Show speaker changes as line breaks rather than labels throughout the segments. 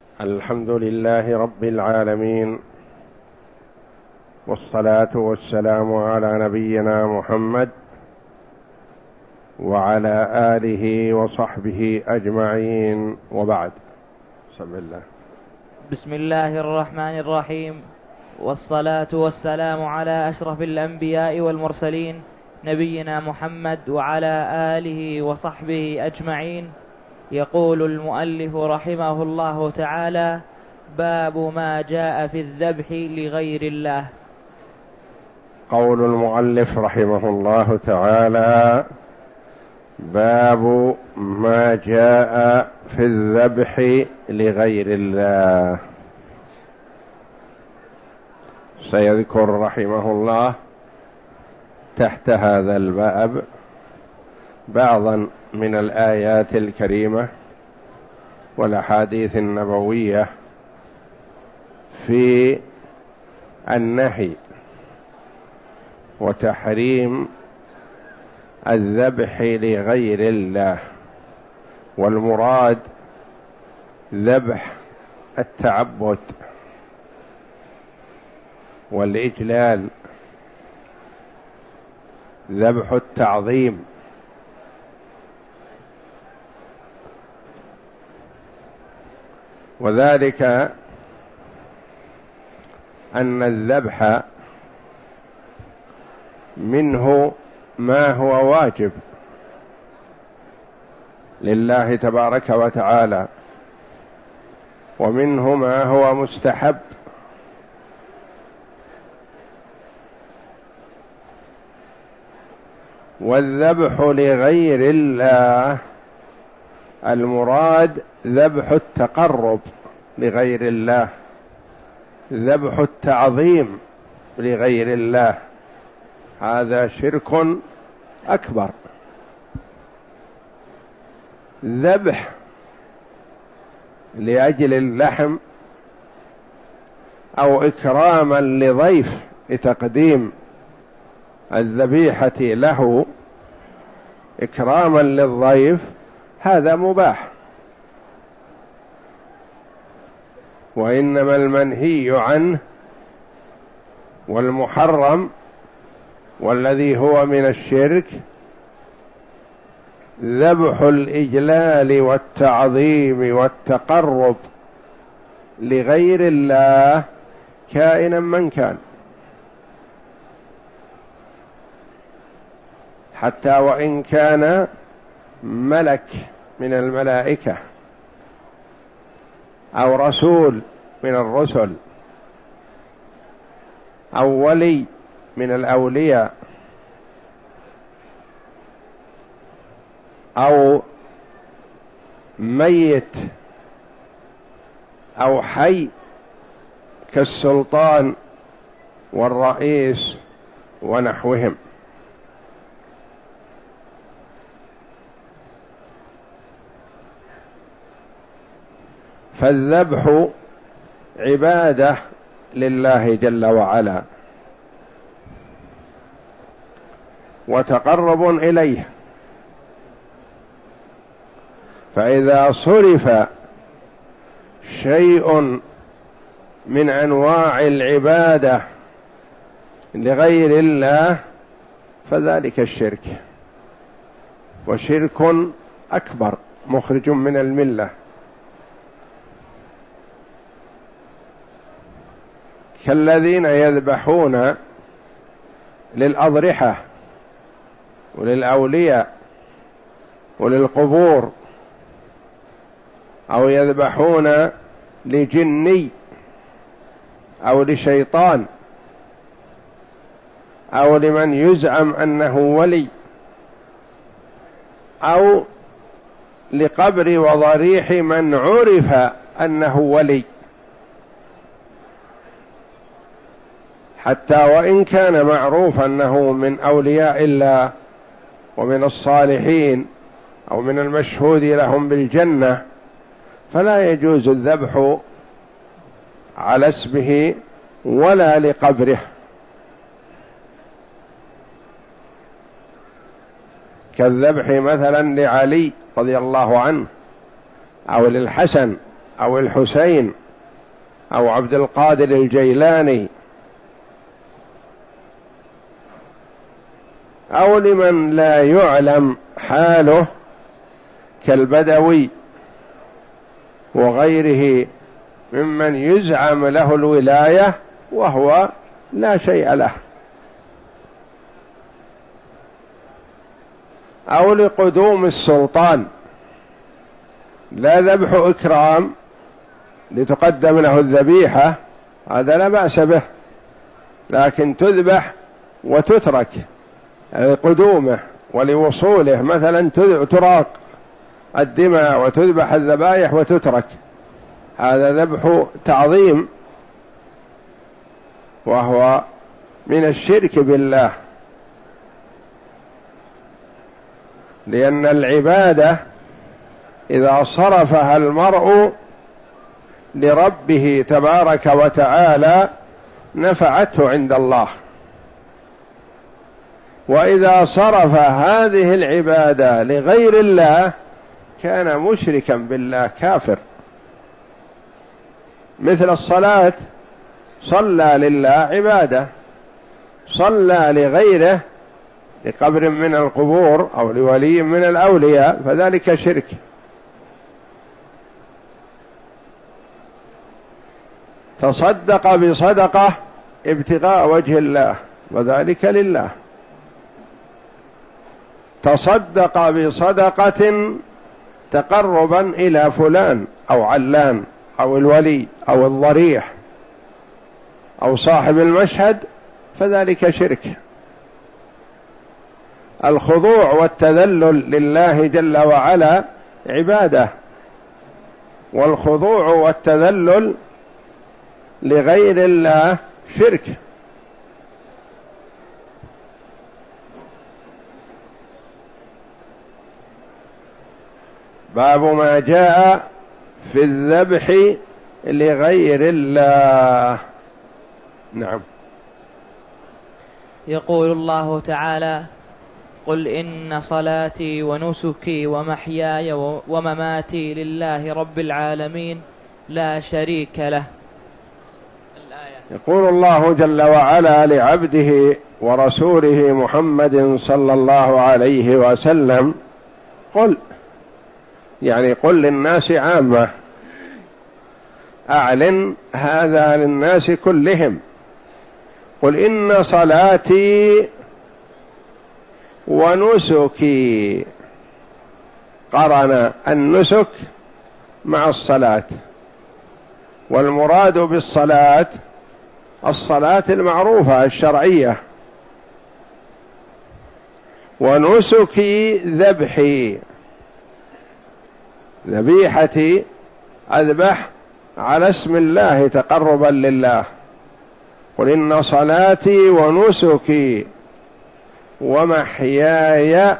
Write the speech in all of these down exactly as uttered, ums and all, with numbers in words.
الحمد لله رب العالمين، والصلاة والسلام على نبينا محمد وعلى آله وصحبه أجمعين، وبعد. بسم الله
بسم الله الرحمن الرحيم، والصلاة والسلام على أشرف الأنبياء والمرسلين نبينا محمد وعلى آله وصحبه أجمعين. يقول المؤلف رحمه الله تعالى: باب ما جاء في الذبح لغير الله.
قول المؤلف رحمه الله تعالى: باب ما جاء في الذبح لغير الله. سيذكر رحمه الله تحت هذا الباب بعضا من الآيات الكريمة والأحاديث النبوية في النهي وتحريم الذبح لغير الله، والمراد ذبح التعبد والإجلال، ذبح التعظيم. وذلك أن الذبح منه ما هو واجب لله تبارك وتعالى، ومنه ما هو مستحب، والذبح لغير الله المراد ذبح التقرب لغير الله، ذبح التعظيم لغير الله، هذا شرك أكبر. ذبح لأجل اللحم أو إكراما لضيف لتقديم الذبيحة له إكراما للضيف، هذا مباح. وإنما المنهي عنه والمحرم والذي هو من الشرك ذبح الإجلال والتعظيم والتقرب لغير الله كائنا من كان، حتى وإن كان ملك من الملائكة أو رسول من الرسل أو ولي من الأولياء أو ميت أو حي كالسلطان والرئيس ونحوهم. فالذبح عبادة لله جل وعلا وتقرب إليه، فإذا صرف شيء من أنواع العبادة لغير الله فذلك الشرك، وشرك أكبر مخرج من الملة، كالذين يذبحون للأضرحة وللأولياء وللقبور، أو يذبحون لجني أو لشيطان أو لمن يزعم أنه ولي أو لقبر وضريح من عرف أنه ولي، حتى وإن كان معروف أنه من أولياء الله ومن الصالحين أو من المشهود لهم بالجنة، فلا يجوز الذبح على اسمه ولا لقبره. كالذبح مثلا لعلي رضي الله عنه أو للحسن أو الحسين أو عبد القادر الجيلاني، أو لمن لا يعلم حاله كالبدوي وغيره ممن يزعم له الولاية وهو لا شيء له، أو لقدوم السلطان، لا ذبح إكرام لتقدم له الذبيحة، هذا لا بأس به، لكن تذبح وتترك لقدومه ولوصوله، مثلا تراق الدماء وتذبح الذبائح وتترك، هذا ذبح تعظيم وهو من الشرك بالله، لأن العبادة إذا صرفها المرء لربه تبارك وتعالى نفعته عند الله، وإذا صرف هذه العبادة لغير الله كان مشركا بالله كافر. مثل الصلاة، صلى لله عبادة، صلى لغيره لقبر من القبور أو لولي من الأولياء فذلك شرك. تصدق بصدقة ابتغاء وجه الله وذلك لله، تصدق بصدقة تقربا إلى فلان أو علان أو الولي أو الضريح أو صاحب المشهد فذلك شرك. الخضوع والتذلل لله جل وعلا عبادة، والخضوع والتذلل لغير الله شرك. باب ما جاء في الذبح لغير الله. نعم.
يقول الله تعالى: قل إن صلاتي ونسكي ومحياي ومماتي لله رب العالمين لا شريك له. الآية.
يقول الله جل وعلا لعبده ورسوله محمد صلى الله عليه وسلم: قل، يعني قل للناس عامة، أعلن هذا للناس كلهم. قل إن صلاتي ونسكي، قرن النسك مع الصلاة، والمراد بالصلاة الصلاة المعروفة الشرعية، ونسكي ذبحي، ذبيحتي أذبح على اسم الله تقربا لله. قل إن صلاتي ونسكي ومحياي،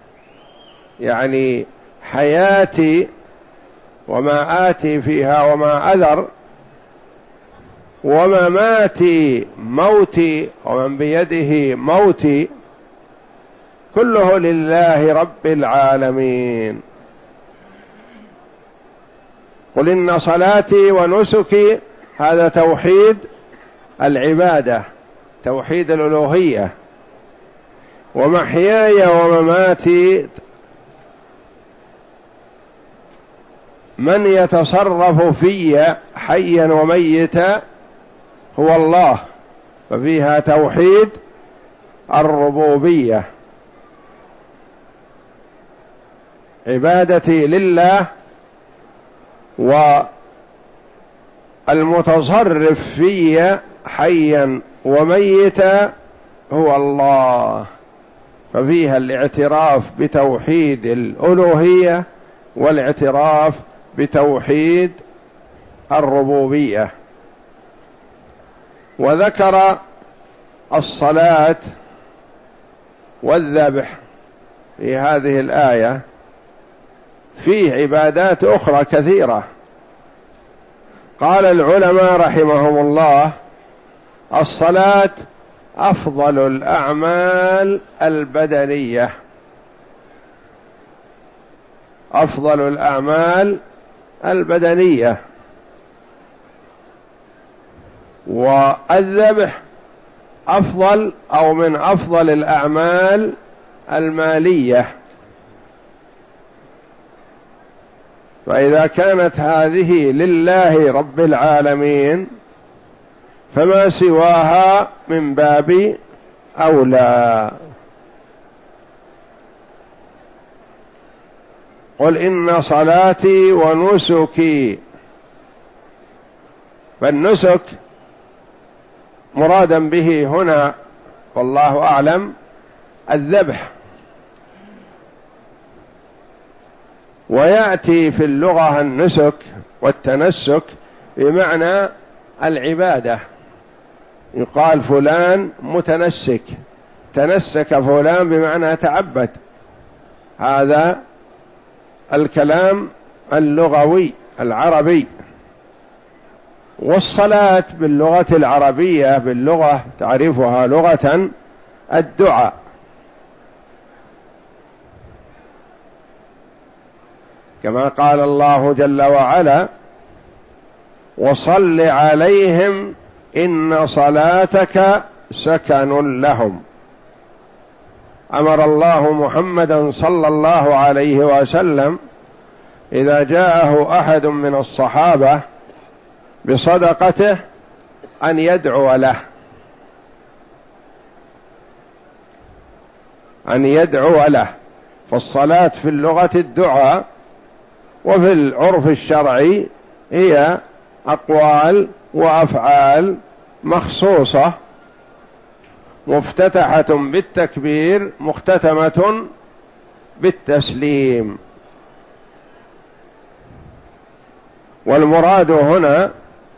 يعني حياتي وما آتي فيها وما أذر، ومماتي موتي ومن بيده موتي، كله لله رب العالمين. قل إن صلاتي ونسكي، هذا توحيد العبادة، توحيد الألوهية. ومحياي ومماتي، من يتصرف في حيا وميتا هو الله، ففيها توحيد الربوبية، عبادتي لله، والمتصرف في حيا وميتا هو الله، ففيها الاعتراف بتوحيد الألوهية والاعتراف بتوحيد الربوبية. وذكر الصلاة والذبح في هذه الآية، فيه عبادات أخرى كثيرة. قال العلماء رحمهم الله: الصلاة أفضل الأعمال البدنية، أفضل الأعمال البدنية، والذبح أفضل أو من أفضل الأعمال المالية. فإذا كانت هذه لله رب العالمين فما سواها من باب أولى. قل إن صلاتي ونسكي، فالنسك مرادا به هنا والله أعلم الذبح، ويأتي في اللغة النسك والتنسك بمعنى العبادة، يقال فلان متنسك، تنسك فلان بمعنى تعبد. هذا الكلام اللغوي العربي. والصلاة باللغة العربية باللغة تعرفها لغة الدعاء، كما قال الله جل وعلا: وصل عليهم إن صلاتك سكن لهم. أمر الله محمدا صلى الله عليه وسلم إذا جاءه أحد من الصحابة بصدقته أن يدعو له، أن يدعو له. فالصلاة في اللغة الدعاء، وفي العرف الشرعي هي أقوال وأفعال مخصوصة مفتتحة بالتكبير مختتمة بالتسليم. والمراد هنا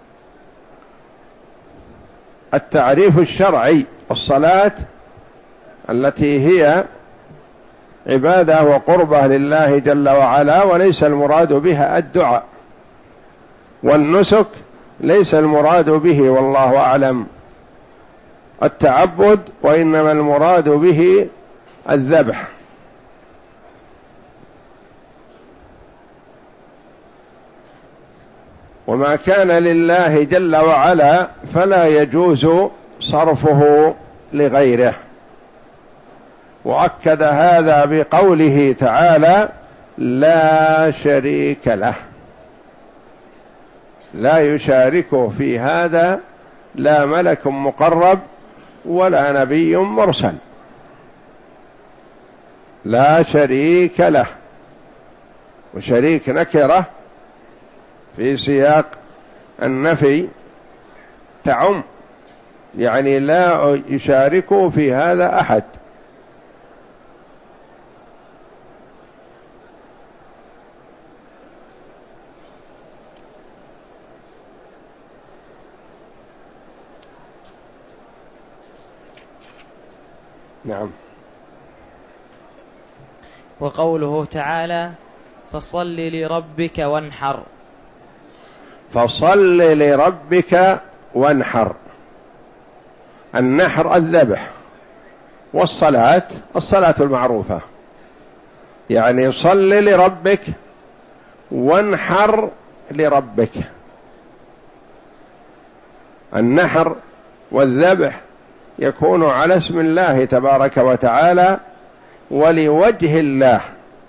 التعريف الشرعي، الصلاة التي هي عبادة وقربة لله جل وعلا، وليس المراد بها الدعاء. والنسك ليس المراد به والله أعلم التعبد، وإنما المراد به الذبح. وما كان لله جل وعلا فلا يجوز صرفه لغيره. وأكد هذا بقوله تعالى: لا شريك له، لا يشاركه في هذا لا ملك مقرب ولا نبي مرسل، لا شريك له. وشريك نكرة في سياق النفي تعم، يعني لا يشاركه في هذا أحد. نعم.
وقوله تعالى: فصل لربك وانحر.
فصل لربك وانحر، النحر الذبح، والصلاة الصلاة المعروفة، يعني صل لربك وانحر لربك. النحر والذبح يكون على اسم الله تبارك وتعالى ولوجه الله،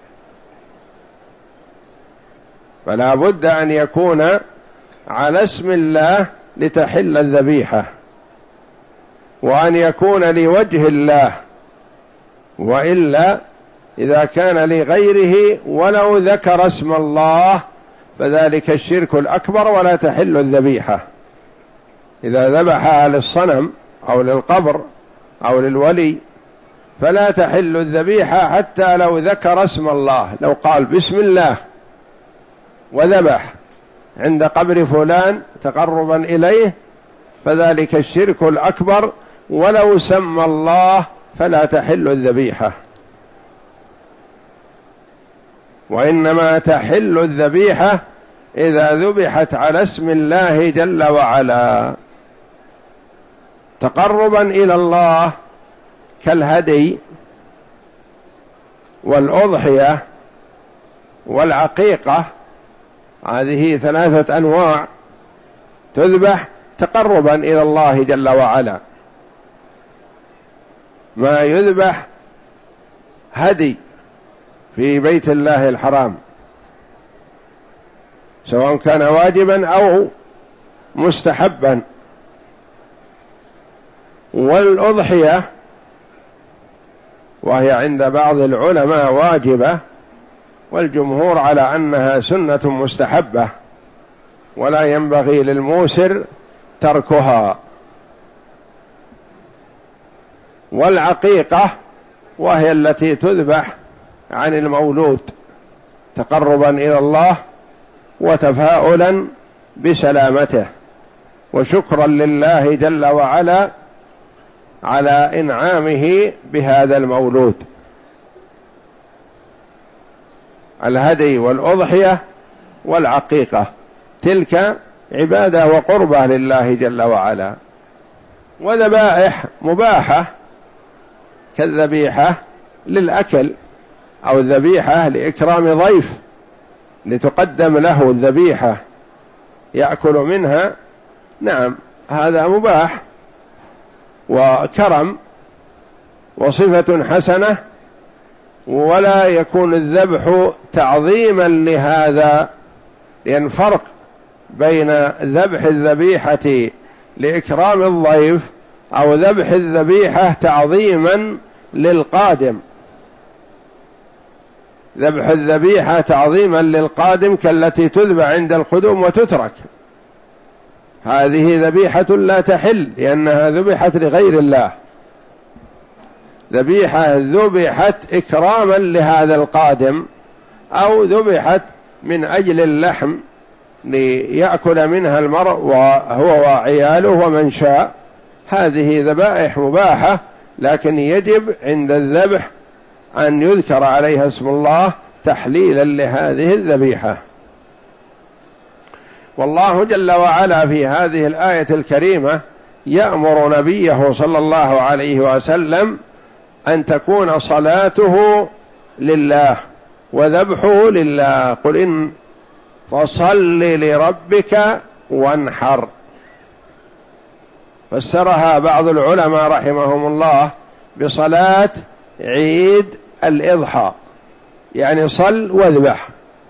فلا بد أن يكون على اسم الله لتحل الذبيحة، وأن يكون لوجه الله، وإلا إذا كان لغيره ولو ذكر اسم الله فذلك الشرك الأكبر ولا تحل الذبيحة. إذا ذبحها للصنم أو للقبر أو للولي فلا تحل الذبيحة حتى لو ذكر اسم الله، لو قال بسم الله وذبح عند قبر فلان تقربا إليه فذلك الشرك الأكبر، ولو سمى الله فلا تحل الذبيحة. وإنما تحل الذبيحة إذا ذبحت على اسم الله جل وعلا تقربا إلى الله، كالهدي والأضحية والعقيقة هذه ثلاثة أنواع تذبح تقربا إلى الله جل وعلا. ما يذبح هدي في بيت الله الحرام سواء كان واجبا أو مستحبا، والأضحية وهي عند بعض العلماء واجبة والجمهور على أنها سنة مستحبة ولا ينبغي للموسر تركها. والعقيقة وهي التي تذبح عن المولود تقربا إلى الله وتفاؤلا بسلامته وشكرا لله جل وعلا على إنعامه بهذا المولود. الهدي والأضحية والعقيقة تلك عبادة وقربة لله جل وعلا. وذبائح مباحة كالذبيحة للأكل أو الذبيحة لإكرام ضيف لتقدم له الذبيحة يأكل منها، نعم هذا مباح وكرم وصفة حسنة، ولا يكون الذبح تعظيما لهذا، لأن فرق بين ذبح الذبيحة لإكرام الضيف أو ذبح الذبيحة تعظيما للقادم. ذبح الذبيحة تعظيما للقادم كالتي تذبح عند القدوم وتترك، هذه ذبيحة لا تحل لأنها ذبحت لغير الله. ذبيحة ذبحت إكراما لهذا القادم أو ذبحت من أجل اللحم ليأكل منها المرء وهو وعياله ومن شاء، هذه ذبائح مباحة، لكن يجب عند الذبح أن يذكر عليها اسم الله تحليلا لهذه الذبيحة. والله جل وعلا في هذه الآية الكريمة يأمر نبيه صلى الله عليه وسلم أن تكون صلاته لله وذبحه لله. قل إن فصل لربك وانحر. فسرها بعض العلماء رحمهم الله بصلاة عيد الإضحى، يعني صل واذبح.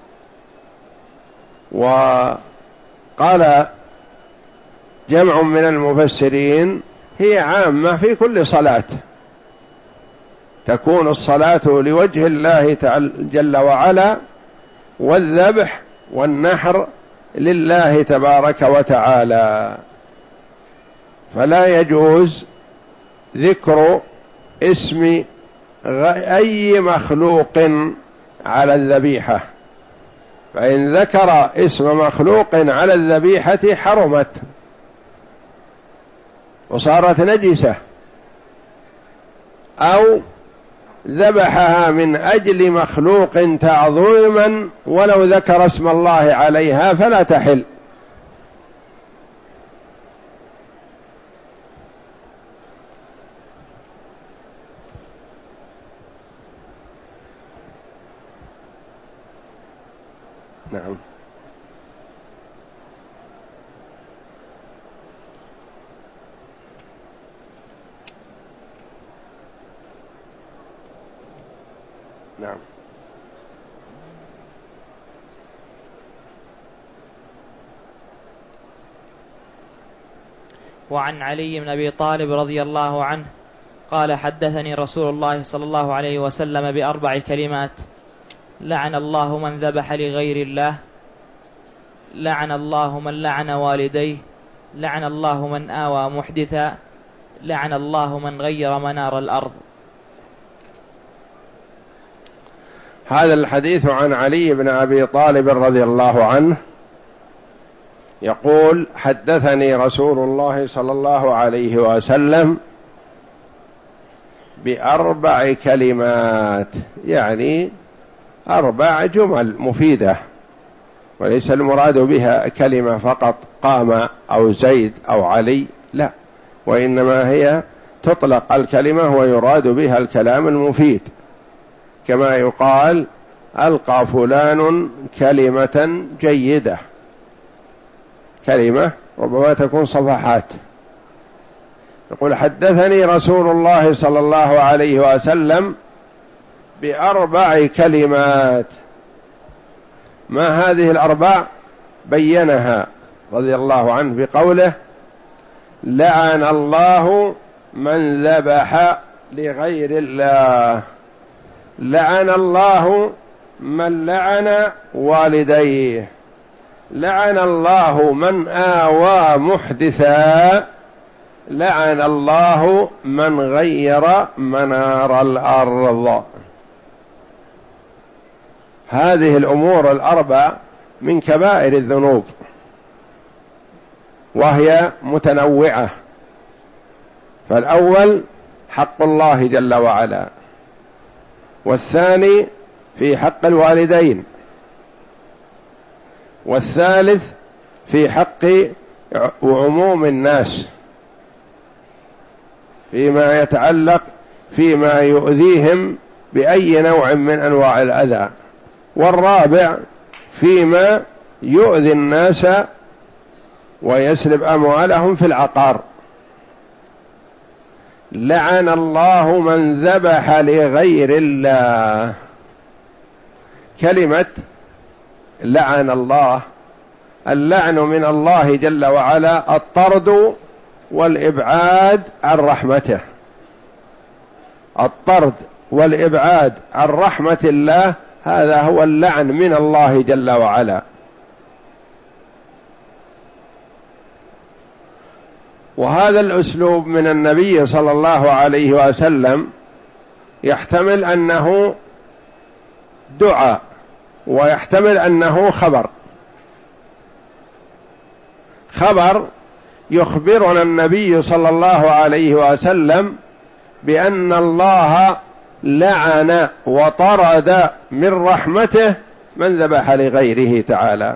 وقال جمع من المفسرين هي عامة في كل صلاة، تكون الصلاة لوجه الله تعالى جل وعلا، والذبح والنحر لله تبارك وتعالى. فلا يجوز ذكر اسم أي مخلوق على الذبيحة، فإن ذكر اسم مخلوق على الذبيحة حرمت وصارت نجسة، أو ذبحها من أجل مخلوق تعظيما ولو ذكر اسم الله عليها فلا تحل. نعم. نعم.
وعن علي بن أبي طالب رضي الله عنه قال حدثني رسول الله صلى الله عليه وسلم بأربع كلمات: لعن الله من ذبح لغير الله، لعن الله من لعن والديه، لعن الله من آوى محدثا، لعن الله من غير منار الأرض.
هذا الحديث عن علي بن أبي طالب رضي الله عنه يقول: حدثني رسول الله صلى الله عليه وسلم بأربع كلمات، يعني أربع جمل مفيدة، وليس المراد بها كلمة فقط قام أو زيد أو علي، لا، وإنما هي تطلق الكلمة ويراد بها الكلام المفيد، كما يقال ألقى فلان كلمة جيدة، كلمة ربما تكون صفحات، يقول حدثني رسول الله صلى الله عليه وسلم بأربع كلمات. ما هذه الأربع؟ بينها رضي الله عنه بقوله لعن الله من ذبح لغير الله، لعن الله من لعن والديه، لعن الله من آوى محدثا، لعن الله من غير منار الأرض. هذه الأمور الأربع من كبائر الذنوب، وهي متنوعة. فالأول حق الله جل وعلا، والثاني في حق الوالدين، والثالث في حق عموم الناس فيما يتعلق فيما يؤذيهم بأي نوع من أنواع الأذى، والرابع فيما يؤذي الناس ويسلب أموالهم في العقار. لعن الله من ذبح لغير الله. كلمة لعن الله، اللعن من الله جل وعلا الطرد والإبعاد عن رحمته، الطرد والإبعاد عن رحمة الله، هذا هو اللعن من الله جل وعلا. وهذا الأسلوب من النبي صلى الله عليه وسلم يحتمل أنه دعاء، ويحتمل أنه خبر. خبر يخبرنا النبي صلى الله عليه وسلم بأن الله لعن وطرد من رحمته من ذبح لغيره تعالى.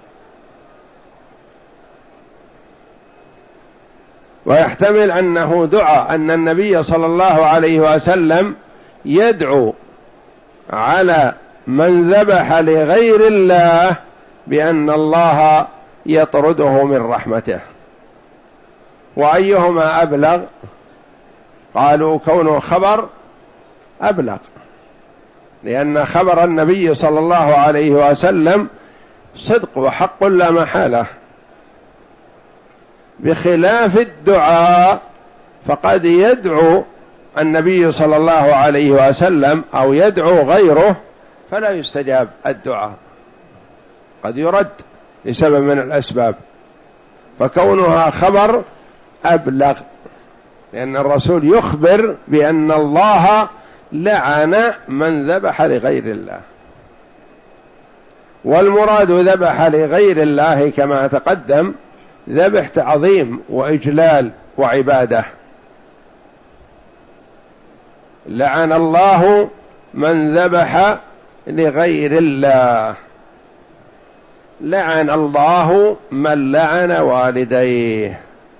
ويحتمل أنه دعاء، أن النبي صلى الله عليه وسلم يدعو على من ذبح لغير الله بأن الله يطرده من رحمته. وأيهما أبلغ؟ قالوا كونه خبر أبلغ، لأن خبر النبي صلى الله عليه وسلم صدق وحق لا محالة، بخلاف الدعاء فقد يدعو النبي صلى الله عليه وسلم أو يدعو غيره فلا يستجاب الدعاء، قد يرد لسبب من الأسباب. فكونها خبر أبلغ، لأن الرسول يخبر بأن الله لعن من ذبح لغير الله. والمراد ذبح لغير الله كما تقدم ذبح تعظيم وإجلال وعبادة. لعن الله من ذبح لغير الله، لعن الله من لعن والديه.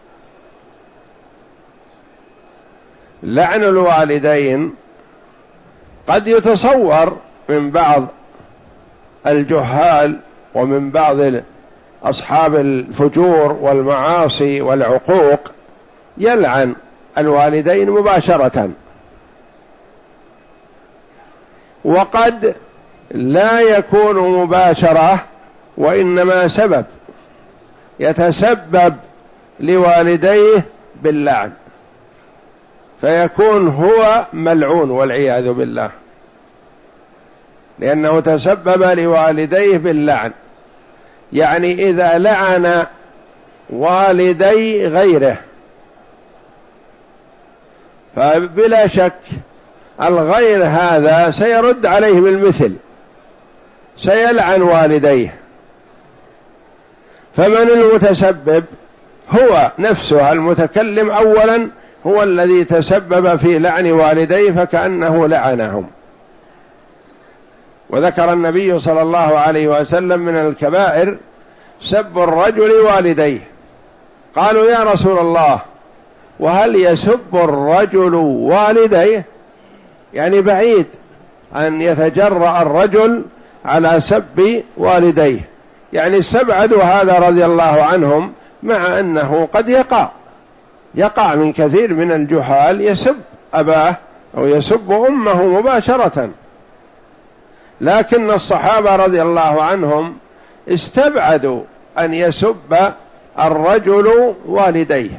لعن الوالدين قد يتصور من بعض الجهال ومن بعض أصحاب الفجور والمعاصي والعقوق يلعن الوالدين مباشرة، وقد لا يكون مباشرة وإنما سبب، يتسبب لوالديه باللعن فيكون هو ملعون والعياذ بالله، لأنه تسبب لوالديه باللعن. يعني إذا لعن والدي غيره فبلا شك الغير هذا سيرد عليه بالمثل، سيلعن والديه. فمن المتسبب؟ هو نفسه المتكلم أولا، هو الذي تسبب في لعن والديه فكأنه لعنهم. وذكر النبي صلى الله عليه وسلم من الكبائر سب الرجل والديه. قالوا يا رسول الله وهل يسب الرجل والديه؟ يعني بعيد أن يتجرأ الرجل على سب والديه، يعني استبعدوا هذا رضي الله عنهم، مع أنه قد يقع يقع من كثير من الجهال يسب أباه أو يسب أمه مباشرة، لكن الصحابة رضي الله عنهم استبعدوا أن يسب الرجل والديه،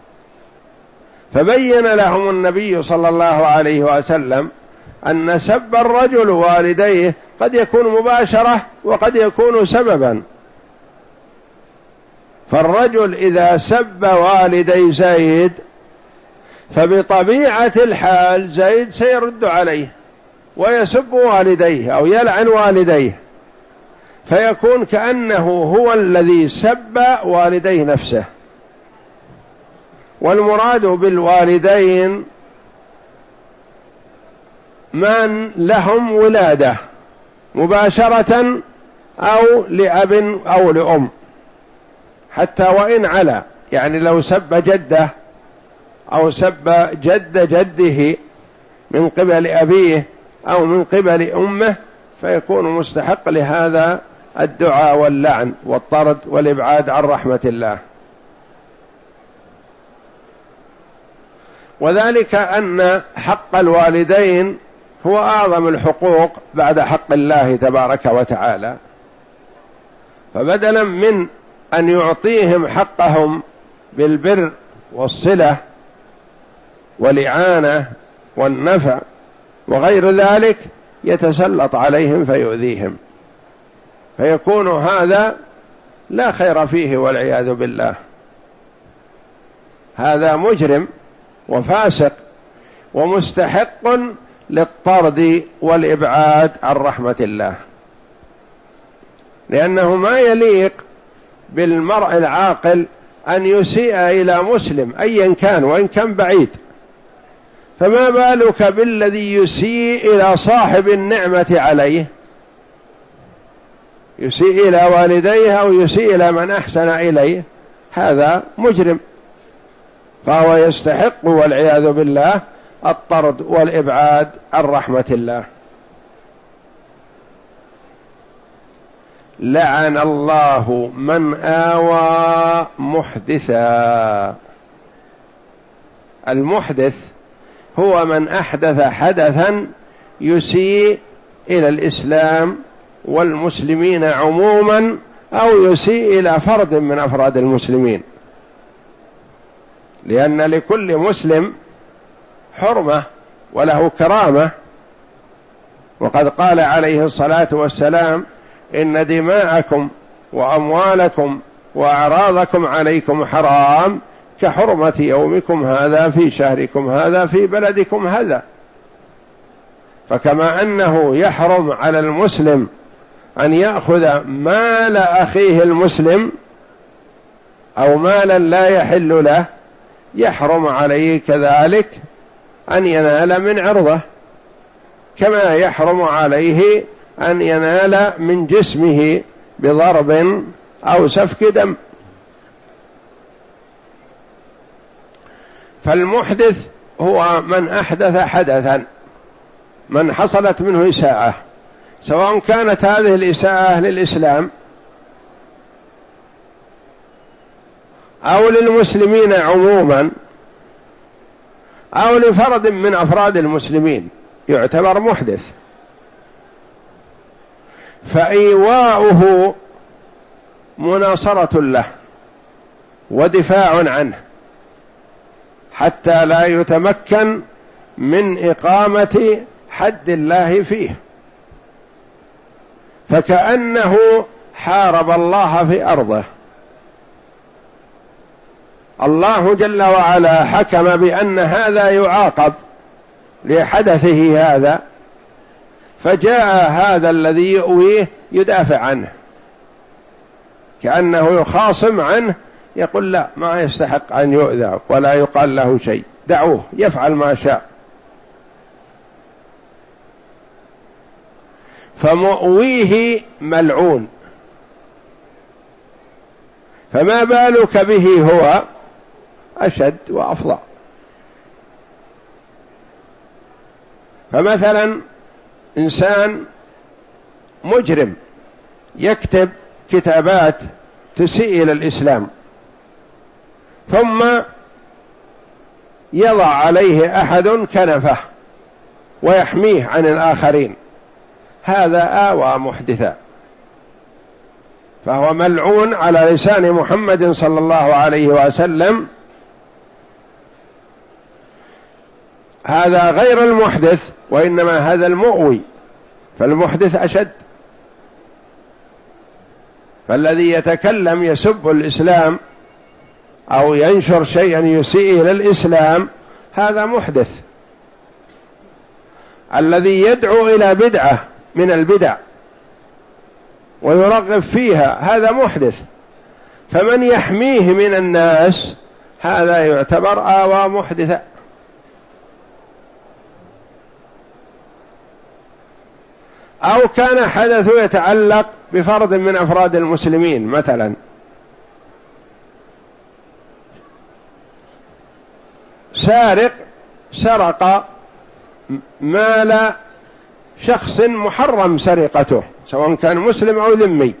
فبين لهم النبي صلى الله عليه وسلم أن سب الرجل والديه قد يكون مباشرة وقد يكون سببا. فالرجل إذا سب والدي زيد فبطبيعة الحال زيد سيرد عليه ويسب والديه أو يلعن والديه، فيكون كأنه هو الذي سب والديه نفسه. والمراد بالوالدين من لهم ولادة مباشرة أو لأب أو لأم، حتى وإن علا، يعني لو سب جده أو سب جد جده من قبل أبيه أو من قبل أمه فيكون مستحق لهذا الدعاء واللعن والطرد والإبعاد عن رحمة الله. وذلك أن حق الوالدين هو أعظم الحقوق بعد حق الله تبارك وتعالى، فبدلا من أن يعطيهم حقهم بالبر والصلة والإعانة والنفع وغير ذلك يتسلط عليهم فيؤذيهم، فيكون هذا لا خير فيه والعياذ بالله، هذا مجرم وفاسق ومستحق للطرد والإبعاد عن رحمة الله، لأنه ما يليق بالمرء العاقل أن يسيء إلى مسلم أيا كان وإن كان بعيد، فما بالك بالذي يسيء إلى صاحب النعمة عليه، يسيء إلى والديه أو يسيء إلى من أحسن إليه، هذا مجرم، فهو يستحق والعياذ بالله الطرد والإبعاد عن رحمة الله. لعن الله من آوى محدثا. المحدث هو من أحدث حدثا يسيء إلى الإسلام والمسلمين عموما أو يسيء إلى فرد من أفراد المسلمين، لأن لكل مسلم حرمة وله كرامة، وقد قال عليه الصلاة والسلام إن دماءكم وأموالكم وأعراضكم عليكم حرام كحرمة يومكم هذا في شهركم هذا في بلدكم هذا. فكما أنه يحرم على المسلم أن يأخذ مال أخيه المسلم أو مالا لا يحل له، يحرم عليه كذلك أن ينال من عرضه، كما يحرم عليه أن ينال من جسمه بضرب أو سفك دم. فالمحدث هو من أحدث حدثا، من حصلت منه إساءة، سواء كانت هذه الإساءة للإسلام أو للمسلمين عموما أو لفرد من أفراد المسلمين، يعتبر محدث. فإيواؤه مناصرة له ودفاع عنه حتى لا يتمكن من إقامة حد الله فيه، فكأنه حارب الله في أرضه. الله جل وعلا حكم بأن هذا يعاقب لحدثه هذا، فجاء هذا الذي يؤويه يدافع عنه، كأنه يخاصم عنه، يقول لا، ما يستحق أن يؤذى ولا يقال له شيء، دعوه يفعل ما شاء. فمؤويه ملعون، فما بالك به هو أشد وأفظع. فمثلا إنسان مجرم يكتب كتابات تسيء إلى الإسلام، ثم يضع عليه أحد كنفه ويحميه عن الآخرين، هذا آوى محدثا، فهو ملعون على لسان محمد صلى الله عليه وسلم. هذا غير المحدث، وإنما هذا المؤوي، فالمحدث أشد. فالذي يتكلم يسب الإسلام أو ينشر شيئا يسيء إلى الإسلام هذا محدث. الذي يدعو إلى بدعة من البدع ويرغب فيها هذا محدث، فمن يحميه من الناس هذا يعتبر آوى محدثا. أو كان حدث يتعلق بفرد من أفراد المسلمين، مثلا سارق سرق مال شخص محرم سرقته سواء كان مسلم أو ذمي،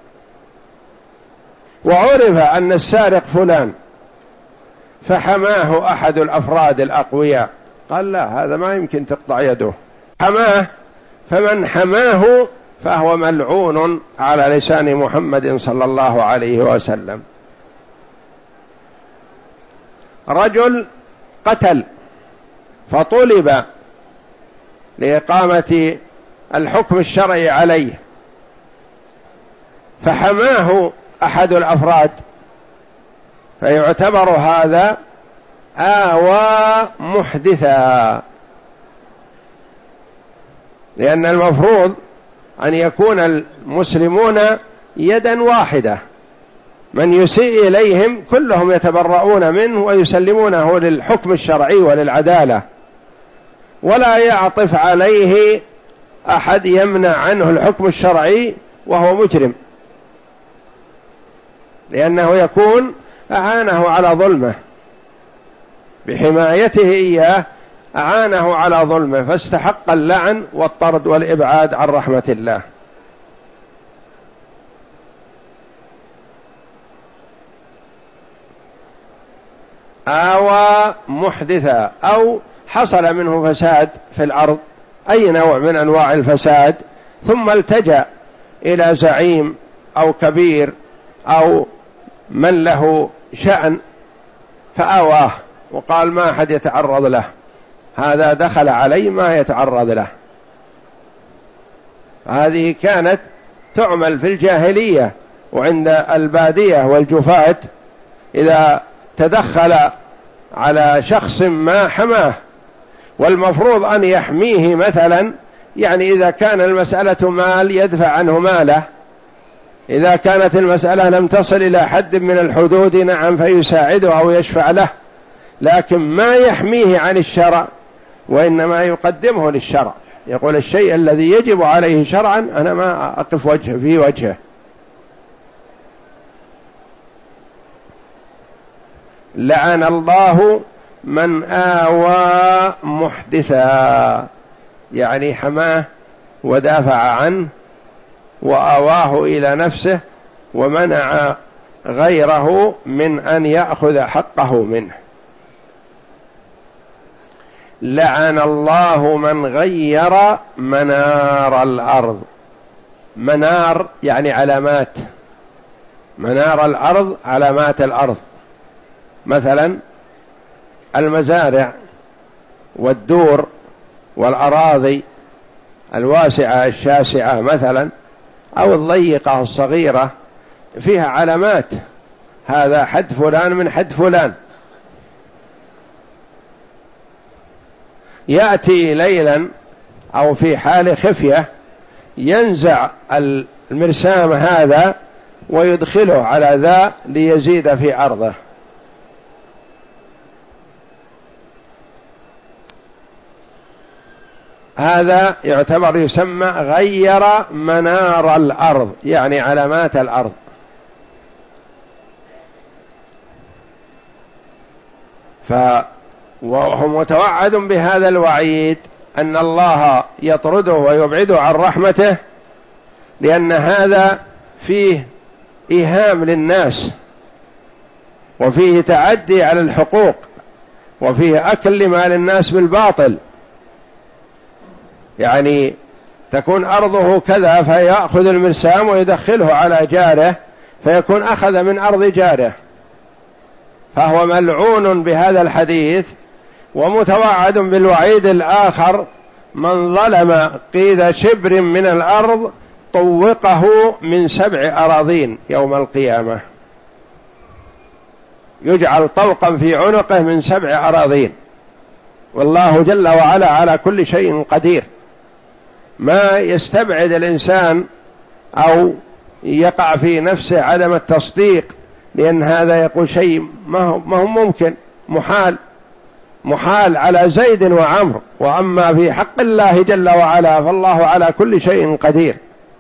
وعرف أن السارق فلان، فحماه أحد الأفراد الأقوياء، قال لا هذا ما يمكن تقطع يده، حماه، فمن حماه فهو ملعون على لسان محمد صلى الله عليه وسلم. رجل قتل فطلب لإقامة الحكم الشرعي عليه، فحماه أحد الأفراد، فيعتبر هذا آوى محدثا، لأن المفروض أن يكون المسلمون يدا واحدة، من يسيء إليهم كلهم يتبرؤون منه ويسلمونه للحكم الشرعي وللعدالة، ولا يعطف عليه أحد يمنع عنه الحكم الشرعي وهو مجرم، لأنه يكون أعانه على ظلمه، بحمايته إياه أعانه على ظلمه، فاستحق اللعن والطرد والإبعاد عن رحمة الله. آوى محدثا، أو حصل منه فساد في الأرض، أي نوع من أنواع الفساد، ثم التجأ إلى زعيم أو كبير أو من له شأن فآواه وقال ما أحد يتعرض له، هذا دخل علي ما يتعرض له. هذه كانت تعمل في الجاهلية وعند البادية والجفاة، إذا تدخل على شخص ما حماه، والمفروض أن يحميه، مثلا يعني إذا كان المسألة مال يدفع عنه ماله، إذا كانت المسألة لم تصل إلى حد من الحدود نعم فيساعده أو يشفع له، لكن ما يحميه عن الشرع، وإنما يقدمه للشرع، يقول الشيء الذي يجب عليه شرعا أنا ما أقف وجه في وجهه. لعن الله من آوى محدثا، يعني حماه ودافع عنه وآواه إلى نفسه ومنع غيره من أن يأخذ حقه منه. لعن الله من غير منار الأرض. منار يعني علامات، منار الأرض علامات الأرض، مثلا المزارع والدور والأراضي الواسعة الشاسعة مثلا، أو الضيقة الصغيرة فيها علامات، هذا حد فلان من حد فلان. يأتي ليلا أو في حال خفية ينزع المرسام هذا ويدخله على ذا ليزيد في أرضه. هذا يعتبر يسمى غير منار الأرض، يعني علامات الأرض. ف وهو متوعد بهذا الوعيد أن الله يطرده ويبعده عن رحمته، لأن هذا فيه إيهام للناس، وفيه تعدي على الحقوق، وفيه أكل لمال الناس بالباطل. يعني تكون أرضه كذا فيأخذ المرسام ويدخله على جاره فيكون أخذ من أرض جاره، فهو ملعون بهذا الحديث ومتوعد بالوعيد الآخر: من ظلم قيد شبر من الأرض طوقه من سبع أراضين يوم القيامة، يجعل طوقا في عنقه من سبع أراضين. والله جل وعلا على كل شيء قدير. ما يستبعد الإنسان أو يقع في نفسه عدم التصديق، لأن هذا يقول شيء ما هو ممكن، محال محال على زيد وعمر، وأما في حق الله جل وعلا فالله على كل شيء قدير.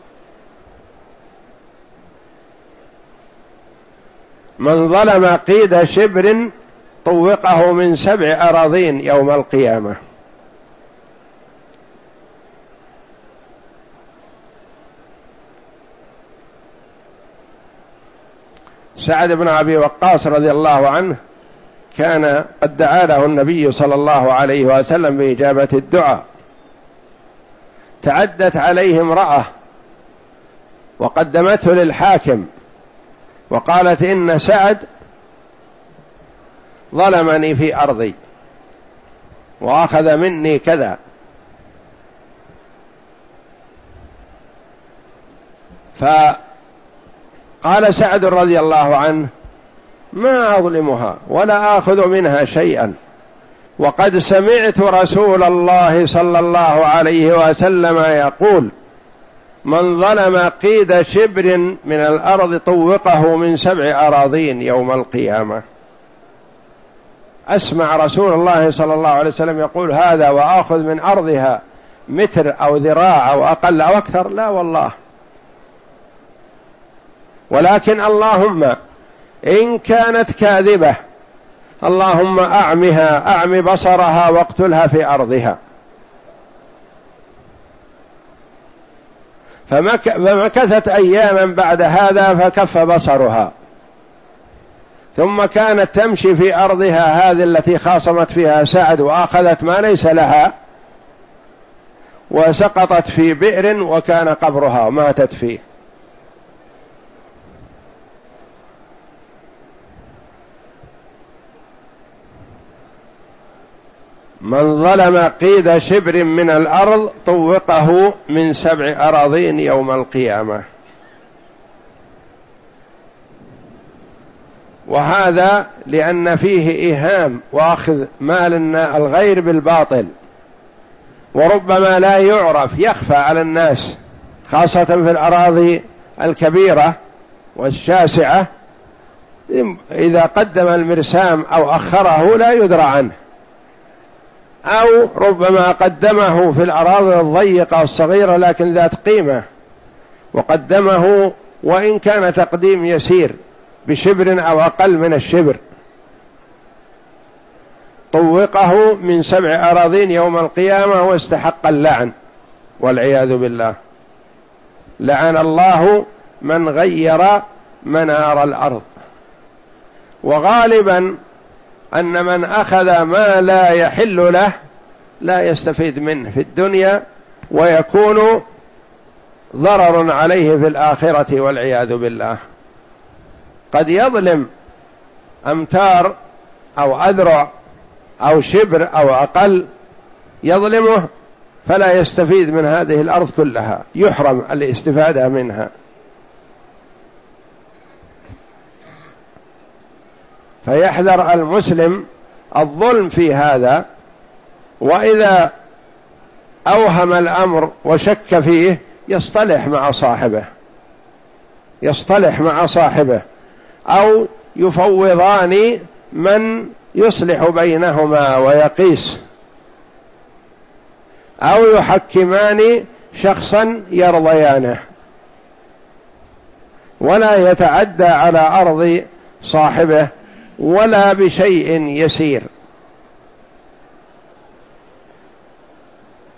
من ظلم قيد شبر طوقه من سبع أراضين يوم القيامة. سعد بن أبي وقاص رضي الله عنه كان قد دعا له النبي صلى الله عليه وسلم بإجابة الدعاء. تعدت عليه امرأة وقدمته للحاكم وقالت: إن سعد ظلمني في أرضي وأخذ مني كذا. فقال سعد رضي الله عنه: ما أظلمها ولا آخذ منها شيئا، وقد سمعت رسول الله صلى الله عليه وسلم يقول: من ظلم قيد شبر من الأرض طوقه من سبع أراضين يوم القيامة. أسمع رسول الله صلى الله عليه وسلم يقول هذا وآخذ من أرضها متر أو ذراع أو أقل أو أكثر؟ لا والله. ولكن اللهم إن كانت كاذبة اللهم أعمها أعم بصرها واقتلها في أرضها. فمكثت أياما بعد هذا فكف بصرها، ثم كانت تمشي في أرضها هذه التي خاصمت فيها سعد وأخذت ما ليس لها، وسقطت في بئر وكان قبرها وماتت فيه. من ظلم قيد شبر من الأرض طوقه من سبع أراضين يوم القيامة. وهذا لأن فيه إيهام وأخذ مال الغير بالباطل، وربما لا يعرف، يخفى على الناس، خاصة في الأراضي الكبيرة والشاسعة. إذا قدم المرسام أو أخره لا يدرى عنه، أو ربما قدمه في الأراضي الضيقة الصغيرة لكن ذات قيمة، وقدمه وإن كان تقديم يسير بشبر أو أقل من الشبر. طوقه من سبع أراضين يوم القيامة واستحق اللعن والعياذ بالله. لعن الله من غير منار الأرض. وغالبا أن من أخذ ما لا يحل له لا يستفيد منه في الدنيا، ويكون ضرر عليه في الآخرة والعياذ بالله. قد يظلم أمتار أو أذرع أو شبر أو أقل، يظلمه فلا يستفيد من هذه الأرض كلها، يحرم الاستفادة منها. فيحذر المسلم الظلم في هذا، وإذا أوهم الأمر وشك فيه يصطلح مع صاحبه يصطلح مع صاحبه أو يفوضان من يصلح بينهما ويقيس، أو يحكمان شخصا يرضيانه، ولا يتعدى على أرض صاحبه ولا بشيء يسير.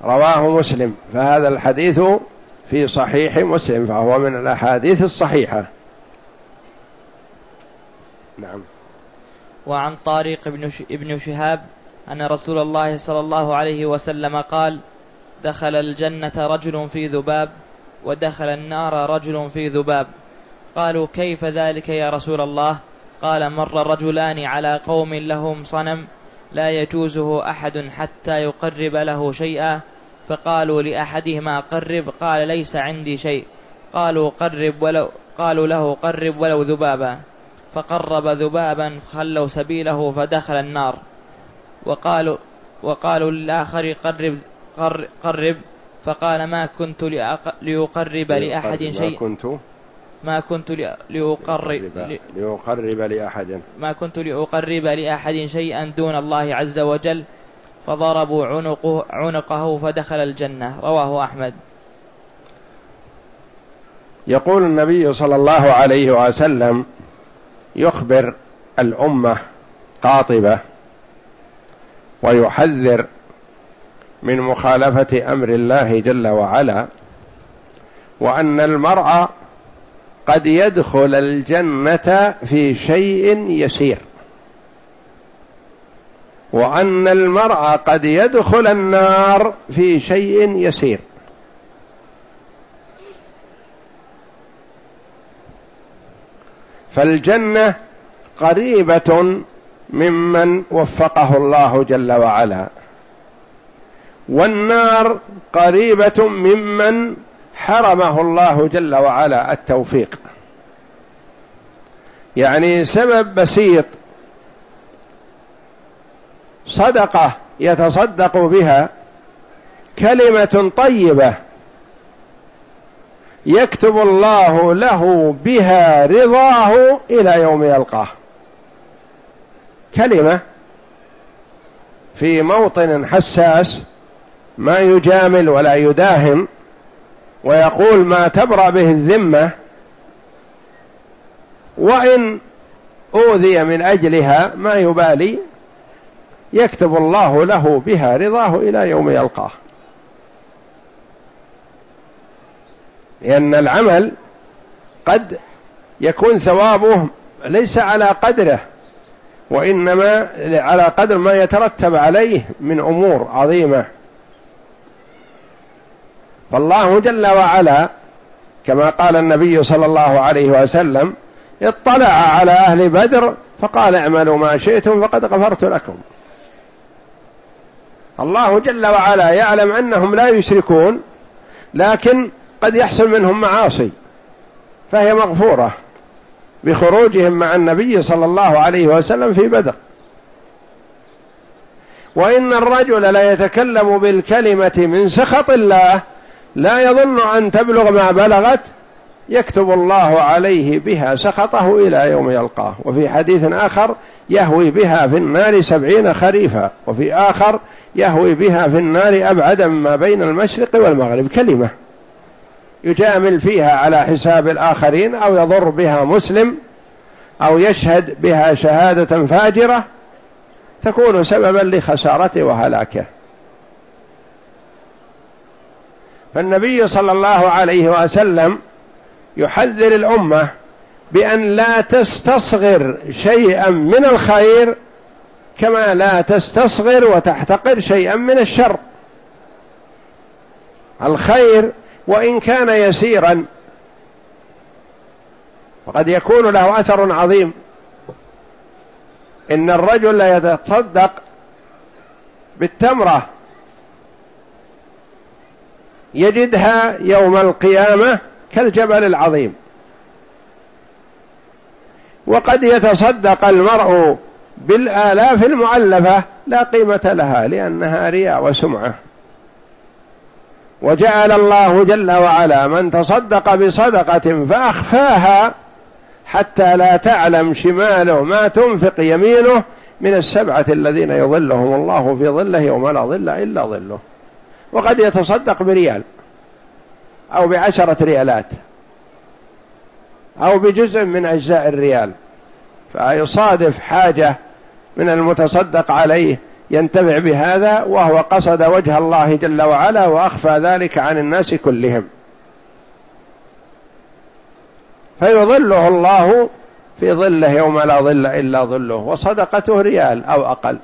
رواه مسلم، فهذا الحديث في صحيح مسلم، فهو من الأحاديث الصحيحة. نعم.
وعن طارق بن شهاب أن رسول الله صلى الله عليه وسلم قال: دخل الجنة رجل في ذباب، ودخل النار رجل في ذباب. قالوا: كيف ذلك يا رسول الله؟ قال: مر رجلان على قوم لهم صنم لا يجوزه أحد حتى يقرب له شيئا، فقالوا لأحدهما: قرب. قال: ليس عندي شيء. قالوا قرب ولو قالوا له: قرب ولو ذبابا. فقرب ذبابا خلوا سبيله فدخل النار. وقالوا وقالوا للآخر: قرب قرب. فقال: ما كنت لأقرب لأحد شيء ما كنت لأقرب
لأقرب لأحد
ما كنت لأقرب لأحد شيئا دون الله عز وجل. فضربوا عنقه, عنقه فدخل الجنة. رواه أحمد.
يقول النبي صلى الله عليه وسلم يخبر الأمة قاطبة ويحذر من مخالفة أمر الله جل وعلا، وأن المرء قد يدخل الجنة في شيء يسير، وأن المرء قد يدخل النار في شيء يسير. فالجنة قريبة ممن وفقه الله جل وعلا، والنار قريبة ممن حرمه الله جل وعلا التوفيق. يعني سبب بسيط، صدقة يتصدق بها، كلمة طيبة يكتب الله له بها رضاه إلى يوم يلقاه. كلمة في موطن حساس ما يجامل ولا يداهم، ويقول ما تبرأ به الذمة، وإن أوذي من أجلها ما يبالي، يكتب الله له بها رضاه إلى يوم يلقاه. لأن العمل قد يكون ثوابه ليس على قدره، وإنما على قدر ما يترتب عليه من أمور عظيمة. فالله جل وعلا كما قال النبي صلى الله عليه وسلم: اطلع على أهل بدر فقال: اعملوا ما شئتم فقد غفرت لكم. الله جل وعلا يعلم أنهم لا يشركون، لكن قد يحصل منهم معاصي فهي مغفورة بخروجهم مع النبي صلى الله عليه وسلم في بدر. وإن الرجل لا يتكلم بالكلمة من سخط الله لا يظن أن تبلغ ما بلغت، يكتب الله عليه بها سخطه إلى يوم يلقاه. وفي حديث آخر: يهوي بها في النار سبعين خريفا، وفي آخر: يهوي بها في النار أبعد ما بين المشرق والمغرب. كلمة يجامل فيها على حساب الآخرين، أو يضر بها مسلم، أو يشهد بها شهادة فاجرة تكون سببا لخسارته وهلاكه. فالنبي صلى الله عليه وسلم يحذر الأمة بأن لا تستصغر شيئا من الخير كما لا تستصغر وتحتقر شيئا من الشر. الخير وإن كان يسيرا وقد يكون له أثر عظيم. إن الرجل لا يتصدق بالتمرة يجدها يوم القيامة كالجبل العظيم، وقد يتصدق المرء بالآلاف المؤلفة لا قيمة لها لأنها رياء وسمعة. وجعل الله جل وعلا من تصدق بصدقة فأخفاها حتى لا تعلم شماله ما تنفق يمينه من السبعة الذين يظلهم الله في ظله يوم لا ظل إلا ظله. وقد يتصدق بريال أو بعشرة ريالات أو بجزء من أجزاء الريال، فيصادف حاجة من المتصدق عليه ينتفع بهذا وهو قصد وجه الله جل وعلا وأخفى ذلك عن الناس كلهم، فيظله الله في ظله يوم لا ظل إلا ظله، وصدقته ريال أو أقل.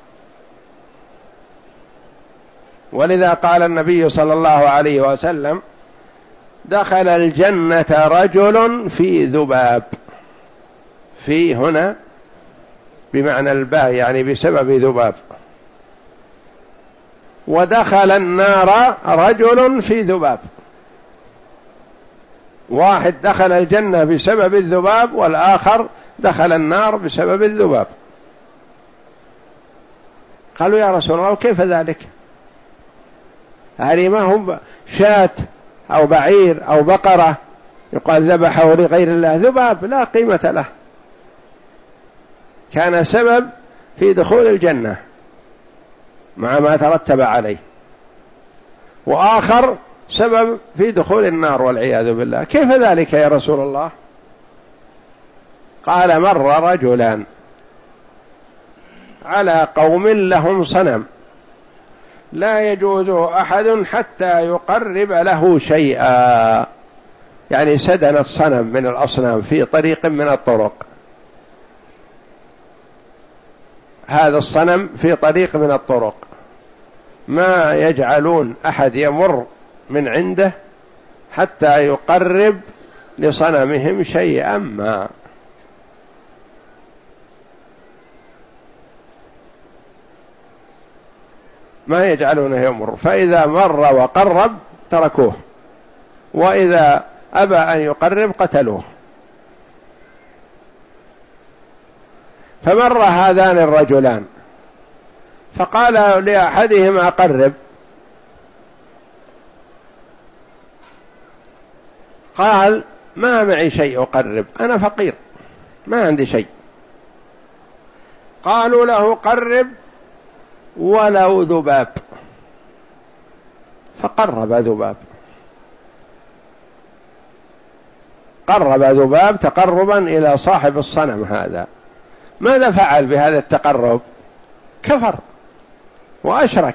ولذا قال النبي صلى الله عليه وسلم: دخل الجنة رجل في ذباب، في هنا بمعنى الباء يعني بسبب ذباب، ودخل النار رجل في ذباب. واحد دخل الجنة بسبب الذباب والآخر دخل النار بسبب الذباب. قالوا: يا رسول الله كيف ذلك؟ يعني ما هو شاة أو بعير أو بقرة يقال ذبحه لغير الله، ذباب لا قيمة له، كان سبب في دخول الجنة مع ما ترتب عليه، وآخر سبب في دخول النار والعياذ بالله. كيف ذلك يا رسول الله؟ قال: مر رجلان على قوم لهم صنم لا يجوزه أحد حتى يقرب له شيئا، يعني سدن الصنم من الأصنام في طريق من الطرق، هذا الصنم في طريق من الطرق ما يجعلون أحد يمر من عنده حتى يقرب لصنمهم شيئا ما. ما يجعلونه يمر، فإذا مر وقرب تركوه، وإذا أبى أن يقرب قتلوه. فمر هذان الرجلان فقال لأحدهما: قرب. قال: ما معي شيء أقرب، أنا فقير ما عندي شيء. قالوا له: قرب ولو ذباب، فقرب ذباب، قرب ذباب تقربا إلى صاحب الصنم هذا. ماذا فعل بهذا التقرب؟ كفر وأشرك،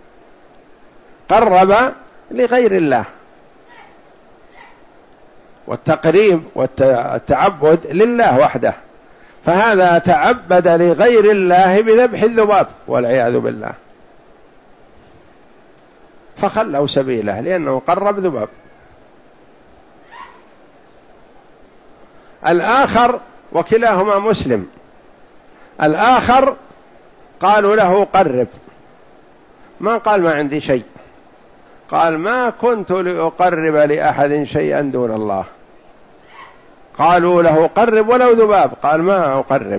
قرب لغير الله، والتقريب والتعبد لله وحده، فهذا تعبد لغير الله بذبح الذباب والعياذ بالله، فخلوا سبيله لأنه قرب ذباب. الآخر وكلاهما مسلم، الآخر قالوا له: قرب، ما قال ما عندي شيء، قال: ما كنت لأقرب لأحد شيئا دون الله. قالوا له: قرب ولو ذباب، قال: ما أقرب.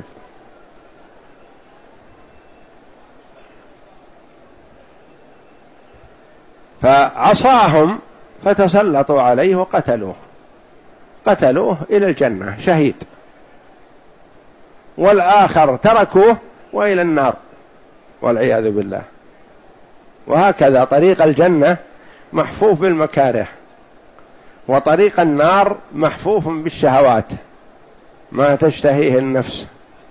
فعصاهم فتسلطوا عليه وقتلوه، قتلوه إلى الجنة شهيد، والآخر تركوه وإلى النار والعياذ بالله. وهكذا طريق الجنة محفوف بالمكاره، وطريق النار محفوف بالشهوات ما تشتهيه النفس.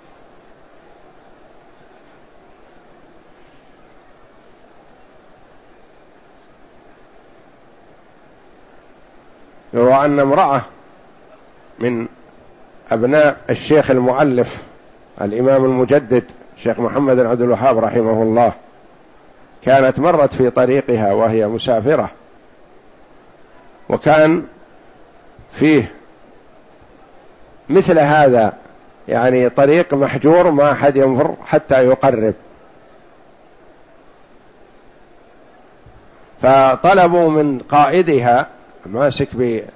يروى أن امرأة من أبناء الشيخ المؤلف الإمام المجدد الشيخ محمد بن عبد الوهاب رحمه الله كانت مرت في طريقها وهي مسافرة، وكان فيه مثل هذا، يعني طريق محجور ما أحد يمر حتى يقرب، فطلبوا من قائدها ماسك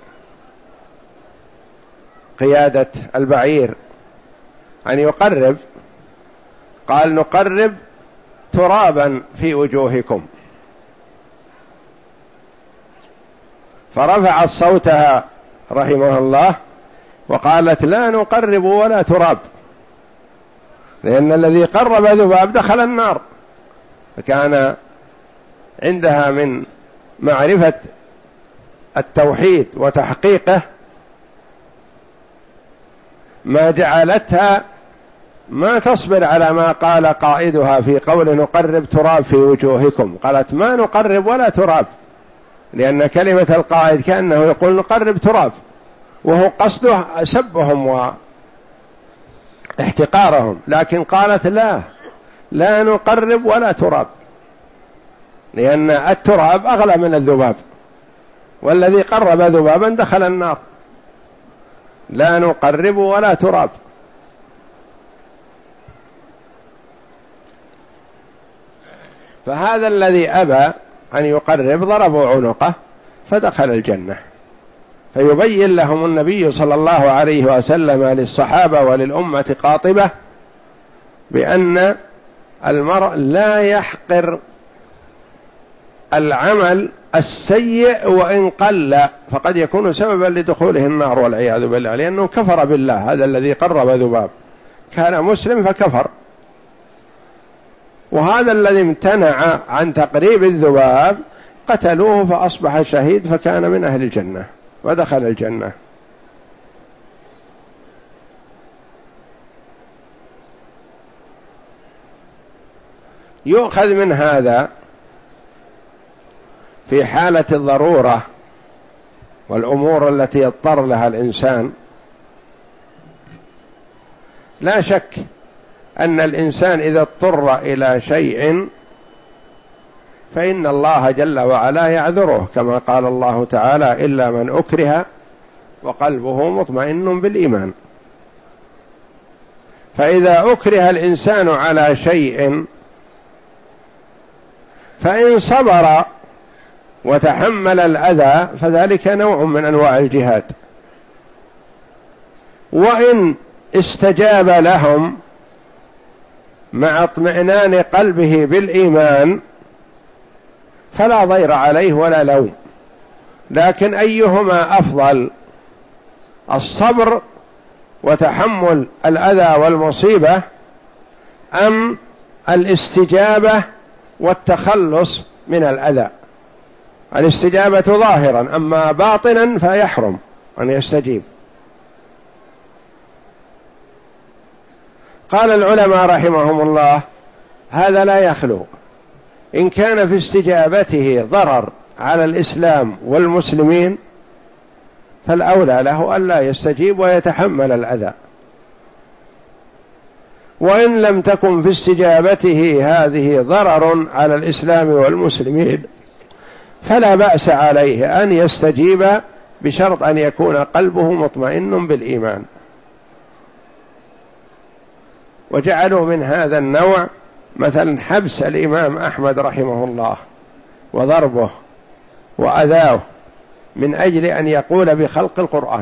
بقيادة البعير أن يقرب، قال: نقرب ترابا في وجوهكم. فرفعت صوتها رحمه الله وقالت: لا نقرب ولا تراب، لأن الذي قرب ذباب دخل النار. فكان عندها من معرفة التوحيد وتحقيقه ما جعلتها ما تصبر على ما قال قائدها في قول نقرب تراب في وجوهكم، قالت ما نقرب ولا تراب، لأن كلمة القائد كأنه يقول نقرب تراب، وهو قصده سبهم واحتقارهم، لكن قالت لا لا نقرب ولا تراب، لأن التراب أغلى من الذباب، والذي قرب ذبابا دخل النار. لا نقرب ولا تراب. فهذا الذي أبى أن يقرب ضربوا عنقه فدخل الجنة. فيبين لهم النبي صلى الله عليه وسلم للصحابة وللأمة قاطبة بأن المرء لا يحقر العمل السيء وإن قل، فقد يكون سببا لدخوله النار والعياذ بالله، لأنه كفر بالله. هذا الذي قرب ذباب كان مسلم فكفر، وهذا الذي امتنع عن تقريب الذباب قتلوه فأصبح شهيد فكان من أهل الجنة ودخل الجنة. يؤخذ من هذا في حالة الضرورة والأمور التي يضطر لها الإنسان، لا شك أن الإنسان إذا اضطر إلى شيء فإن الله جل وعلا يعذره، كما قال الله تعالى إلا من أكره وقلبه مطمئن بالإيمان. فإذا أكره الإنسان على شيء فإن صبر وتحمل الأذى فذلك نوع من أنواع الجهاد، وإن استجاب لهم مع اطمئنان قلبه بالإيمان فلا ضير عليه ولا لوم. لكن أيهما أفضل، الصبر وتحمل الأذى والمصيبة أم الاستجابة والتخلص من الأذى؟ الاستجابة ظاهرا، أما باطنا فيحرم أن يستجيب. قال العلماء رحمهم الله هذا لا يخلو، إن كان في استجابته ضرر على الإسلام والمسلمين فالأولى له ألا يستجيب ويتحمل الأذى، وإن لم تكن في استجابته هذه ضرر على الإسلام والمسلمين فلا بأس عليه أن يستجيب بشرط أن يكون قلبه مطمئن بالإيمان. وجعلوا من هذا النوع مثلا حبس الإمام أحمد رحمه الله وضربه وأذاه من أجل أن يقول بخلق القرآن.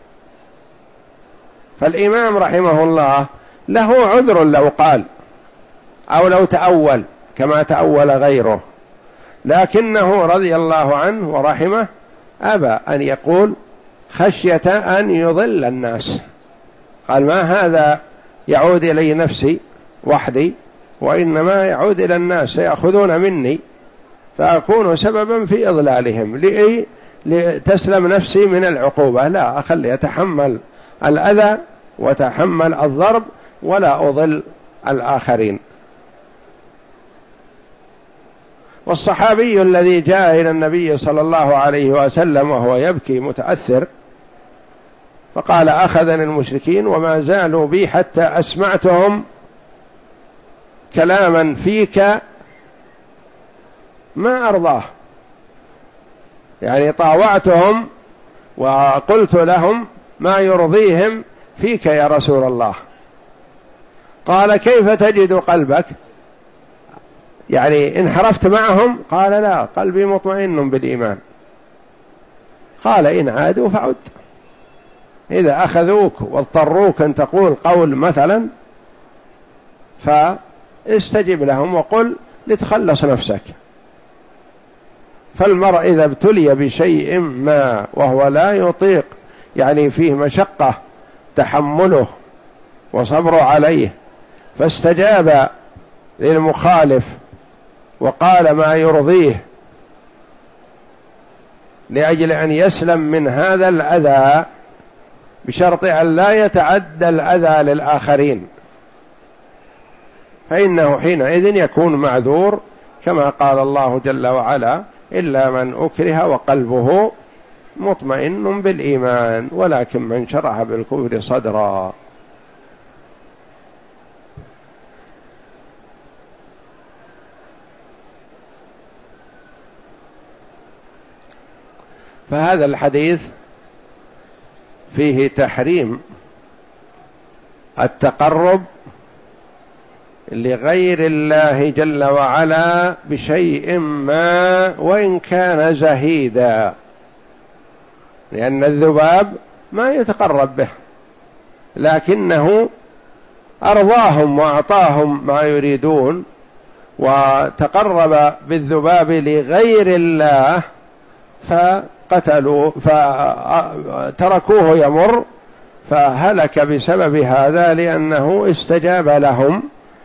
فالإمام رحمه الله له عذر لو قال أو لو تأول كما تأول غيره، لكنه رضي الله عنه ورحمه أبى أن يقول خشية أن يضل الناس. قال ما هذا يعود إلي نفسي وحدي، وإنما يعود إلى الناس سيأخذون مني فأكون سببا في إضلالهم، لإي لتسلم نفسي من العقوبة، لا أخلي أتحمل الأذى وتحمل الضرب ولا أضل الآخرين. والصحابي الذي جاء إلى النبي صلى الله عليه وسلم وهو يبكي متأثر فقال أخذني المشركين وما زالوا بي حتى أسمعتهم كلاما فيك ما أرضاه، يعني طاوعتهم وقلت لهم ما يرضيهم فيك يا رسول الله. قال كيف تجد قلبك؟ يعني انحرفت معهم؟ قال لا، قلبي مطمئن بالإيمان. قال إن عادوا فعد، إذا أخذوك واضطروك أن تقول قول مثلا فاستجب لهم وقل لتخلص نفسك. فالمرء إذا ابتلي بشيء ما وهو لا يطيق، يعني فيه مشقة تحمله وصبر عليه، فاستجاب للمخالف وقال ما يرضيه لأجل أن يسلم من هذا الأذى بشرط أن لا يتعدى الأذى للآخرين، فإنه حينئذ يكون معذور، كما قال الله جل وعلا: إلا من أكره وقلبه مطمئن بالإيمان ولكن من شرح بالكفر صدرا. فهذا الحديث فيه تحريم التقرب لغير الله جل وعلا بشيء ما وإن كان زهيدا، لأن الذباب ما يتقرب به، لكنه أرضاهم وأعطاهم ما يريدون، وتقرب بالذباب لغير الله فقتلوا فتركوه يمر، فهلك بسبب هذا، لأنه استجاب لهم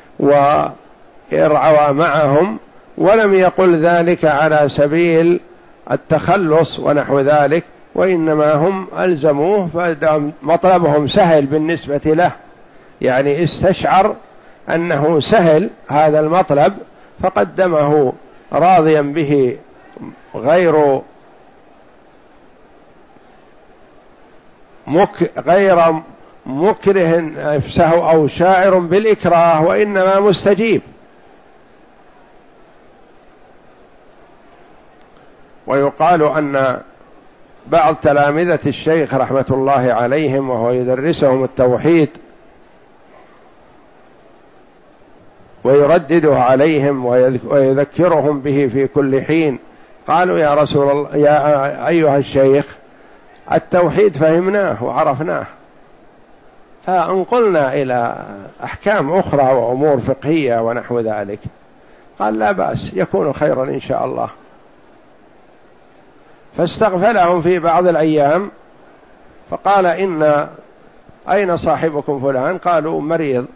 وارعوى معهم، ولم يقل ذلك على سبيل التخلص ونحو ذلك، وإنما هم ألزموه، فمطلبهم سهل بالنسبة له، يعني استشعر أنه سهل هذا المطلب فقدمه راضيا به، غير مك غير مكره نفسه أو شاعر بالإكراه، وإنما مستجيب. ويقال أن بعض تلامذة الشيخ رحمة الله عليهم وهو يدرسهم التوحيد ويردده عليهم ويذكرهم به في كل حين، قالوا: يا رسول الله، يا أيها الشيخ، التوحيد فهمناه وعرفناه، فانقلنا إلى أحكام أخرى وأمور فقهية ونحو ذلك. قال: لا بأس، يكون خيرا إن شاء الله. فاستغفلهم في بعض الأيام فقال: إن أين صاحبكم فلان؟ قالوا: مريض.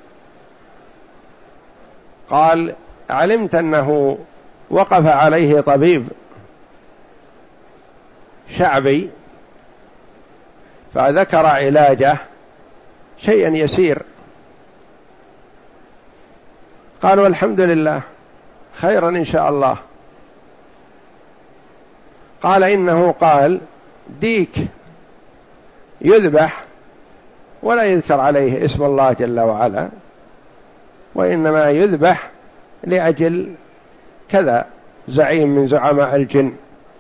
قال: علمت أنه وقف عليه طبيب شعبي فذكر علاجه شيئا يسير؟ قالوا: الحمد لله، خيرا إن شاء الله. قال: إنه قال ديك يذبح ولا يذكر عليه اسم الله جل وعلا، وإنما يذبح لأجل كذا زعيم من زعماء الجن،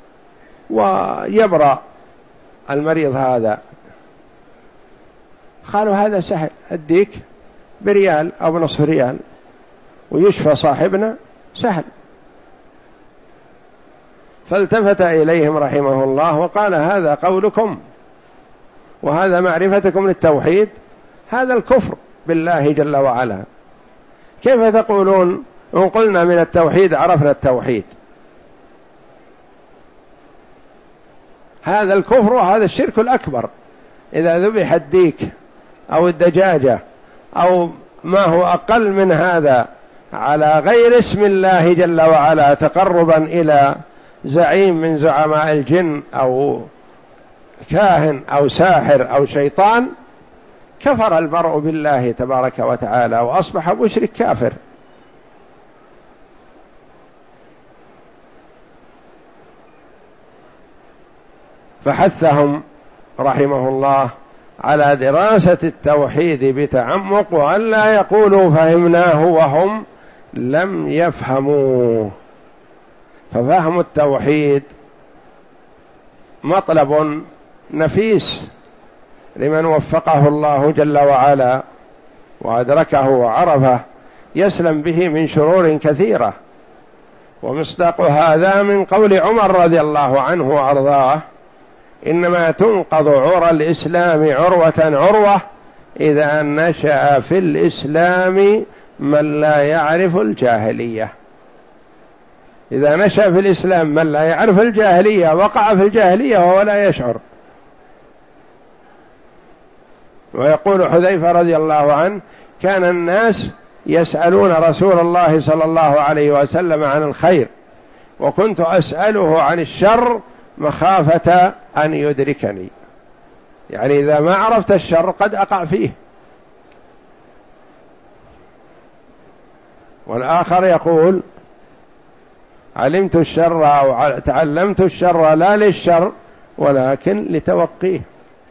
ويبرأ المريض هذا. قالوا: هذا سهل، الديك بريال أو بنصف ريال ويشفى صاحبنا، سهل. فالتفت إليهم رحمه الله وقال: هذا قولكم وهذا معرفتكم للتوحيد، هذا الكفر بالله جل وعلا. كيف تقولون إن قلنا من التوحيد عرفنا التوحيد؟ هذا الكفر وهذا الشرك الأكبر. إذا ذبح الديك أو الدجاجة أو ما هو أقل من هذا على غير اسم الله جل وعلا تقربا إلى زعيم من زعماء الجن أو كاهن أو ساحر أو شيطان، كفر المرء بالله تبارك وتعالى وأصبح مشرك كافر. فحثهم رحمه الله على دراسة التوحيد بتعمق، وأن لا يقولوا فهمناه وهم لم يفهموه. ففهم التوحيد مطلب نفيس لمن وفقه الله جل وعلا وأدركه وعرفه، يسلم به من شرور كثيرة. ومصداق هذا من قول عمر رضي الله عنه وأرضاه: إنما تنقض عرى الإسلام عروة عروة إذا نشأ في الإسلام من لا يعرف الجاهلية. إذا نشأ في الإسلام من لا يعرف الجاهلية وقع في الجاهلية وهو لا يشعر. ويقول حذيفة رضي الله عنه: كان الناس يسألون رسول الله صلى الله عليه وسلم عن الخير، وكنت أسأله عن الشر مخافة أن يدركني. يعني إذا ما عرفت الشر قد أقع فيه. والآخر يقول علمت الشر أو تعلمت الشر لا للشر ولكن لتوقيه.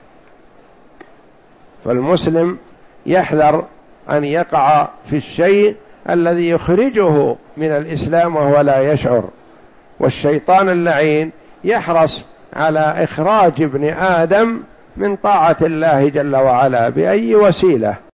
فالمسلم يحذر أن يقع في الشيء الذي يخرجه من الإسلام وهو لا يشعر، والشيطان اللعين يحرص على إخراج ابن آدم من طاعة الله جل وعلا بأي وسيلة.